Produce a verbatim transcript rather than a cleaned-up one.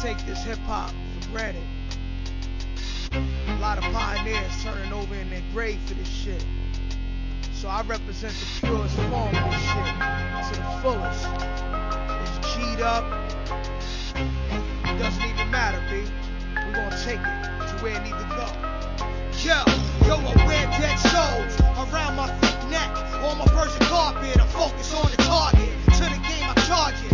take this hip-hop for granted. A lot of pioneers turning over in their grave for this shit. So I represent the purest form of this shit to the fullest. It's G'd up. Doesn't even matter, B. We're gonna take it to where it need to go. Yo, yo, I wear dead souls around my thick neck. On my Persian carpet, I'm focused on the target. To the game, I charge it.